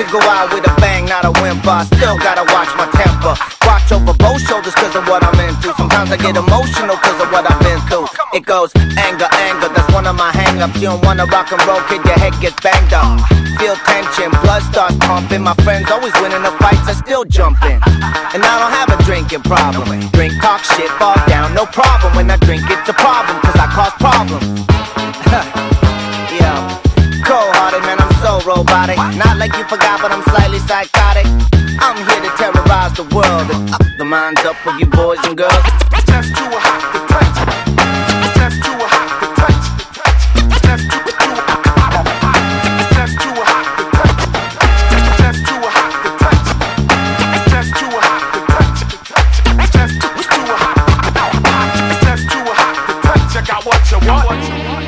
go out with a bang, not a whimper. I still gotta watch my temper. Watch over both shoulders cause of what I'm into. Sometimes I get emotional cause of what I've been through. It goes anger, anger, that's one of my hang-ups. You don't wanna rock and roll, kid, your head gets banged up. Feel tension, blood starts pumping. My friends always winning the fights, I still jump in. And I don't have a drinking problem. Drink, talk shit, fall down, no problem. When I drink, it's a problem, cause I cause problems. Yeah, cold-hearted, man, I'm so robotic. Not like you forgot, but I'm slightly psychotic. I'm here to terrorize the world and up the minds up of you boys and girls. Just too hot to touch. Just too hot to touch. Just too hot. Just too hot to touch. Just too hot to touch. Just too hot to touch. Just too hot. Just too hot to touch. I got what you want.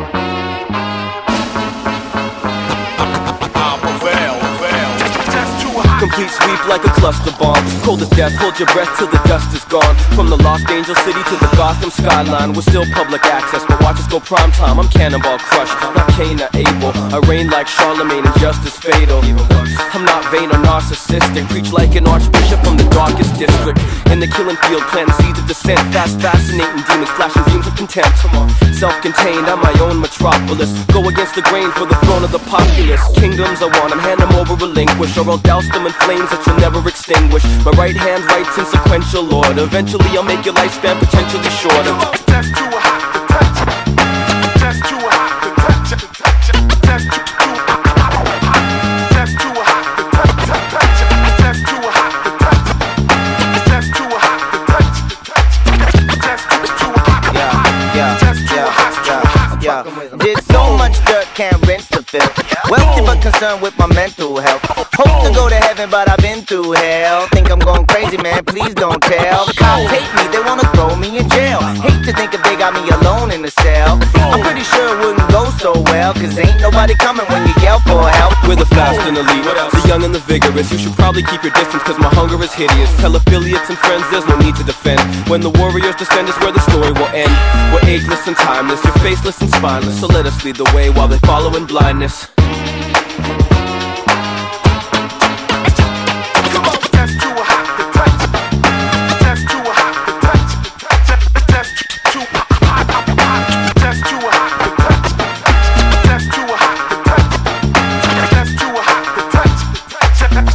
Complete sweep like a cluster bomb. Cold as death, hold your breath till the dust is gone. From the Lost Angel City to the Gotham skyline, we're still public access, but watch us go prime time. I'm Cannonball Crush, not Cain or Abel. I reign like Charlemagne and justice fatal. I'm not vain or narcissistic. Preach like an archbishop from the darkest district. In the killing field, planting seeds of dissent. Fast, fascinating demons, flashing beams of contempt. Self-contained, I'm my own metropolis. Go against the grain for the throne of the populace. Kingdoms I want, I'm hand them over, relinquish, or I'll douse them in flames that you'll never extinguish. My right hand writes in sequential order. Eventually I'll make your lifespan potentially shorter. Just too hot to touch. Just too hot to touch. Just too hot. Just too hot to touch. Just too hot to touch. Just too hot to touch. Just too hot. Just too hot. Yeah. Did so much dirt, can't rinse the filth. Wealthy but concerned with my mental health. Hope to go to heaven, but I've been through hell. Think I'm going crazy, man, please don't tell. The cops hate me, they wanna throw me in jail. Hate to think if they got me alone in the cell. I'm pretty sure it wouldn't go so well, cause ain't nobody coming when you yell for help. We're the fast and elite, the young and the vigorous. You should probably keep your distance cause my hunger is hideous. Tell affiliates and friends there's no need to defend. When the warriors descend is where the story will end. We're ageless and timeless, you're faceless and spineless. So let us lead the way while they follow in blindness.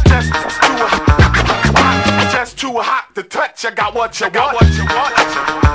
Too hot to touch, I got what you want.